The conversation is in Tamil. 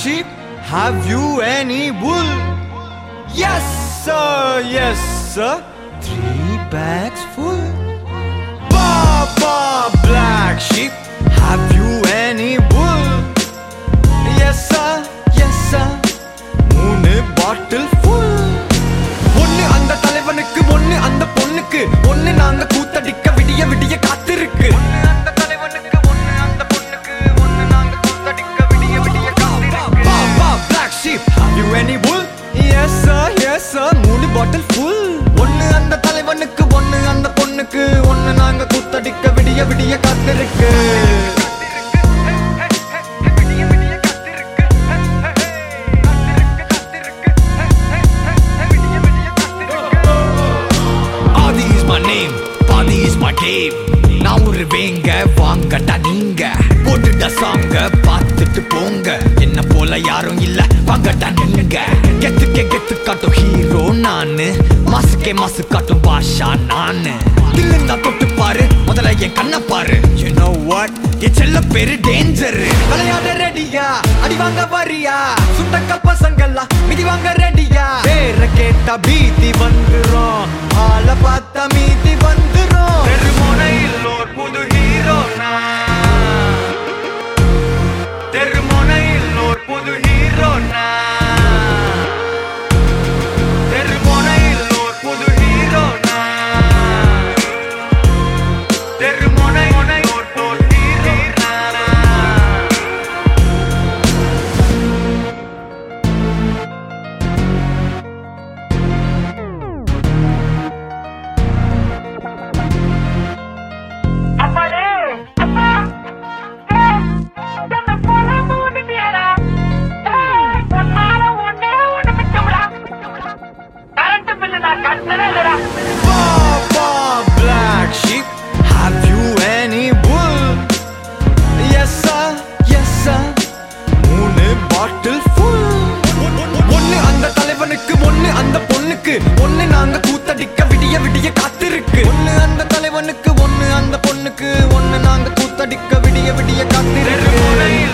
sheep, have you any wool? Yes sir, 3 bags full. Baba black sheep, have you any wool? Yes sir, 3 bottle full. ஒன்னு அந்த தலைவனுக்கு, ஒன்னு அந்த பொண்ணுக்கு, ஒன்னு நாங்க கூத்தடிக்க விடிய விடிய காத்திருக்கு. ஒன்னு அந்த தலைவனுக்கு, ஒன்னு அந்த பொண்ணுக்கு, ஒன்னு நாங்க கூத்தடிக்க விடிய விடிய காத்திருக்கு. Baba black sheep, have you any wool? Yes sir, 3 bottle full. ஒன்னு அந்த தலைவனுக்கு, ஒன்னு அந்த பொண்ணுக்கு, ஒன்னு நாங்க கூத்தடிக்க விடிய விடிய காத்திருக்கு. நான் ஒரு வேங்க வாங்கடா நீங்க போட்டுட்ட சாங்க பார்த்துட்டு போங்க. என்ன போல யாரும் இல்ல வாங்கடா நீங்க. கெத்து காட்டும் ஹீரோ நானு, மாசுக்கே மாசு காட்டும் பாஷா நானு. தில்லுந்தா தொட்டு பாரு, முதல்ல என் கண்ண பாரு. You know what? என் செல்ல பேரு டேஞ்சர். விளையாட ரெடியா, அடி வாங்க வரியா? சுண்டக்க பசங்கள்லாம் மிதி வாங்க ரெடியா? பேர கேட்டா பீதி வந்துரும், ஆள பார்த்தா மீதி வந்துரும். தெருமுனையில் ஓர் புது ஹீரோ நான், தெருமுனையில் ஓர் புது ஹீரோ நான், தெருமுனையில் ஓர் புது ஹீரோ நான், தெருமுனை ஓர் புது ஹீரோ நான். Baba black sheep, have you any wool? Yes sir, 3 bottle full. ஒன்னு அந்த தலைவனுக்கு, ஒன்னு அந்த பொண்ணுக்கு, ஒன்னு நாங்க கூத்தடிக்க விடிய விடிய காத்திருக்கு. ஒன்னு அந்த தலைவனுக்கு, ஒன்னு அந்த பொண்ணுக்கு, ஒன்னு நாங்க கூத்தடிக்க விடிய விடிய காத்திருக்கு.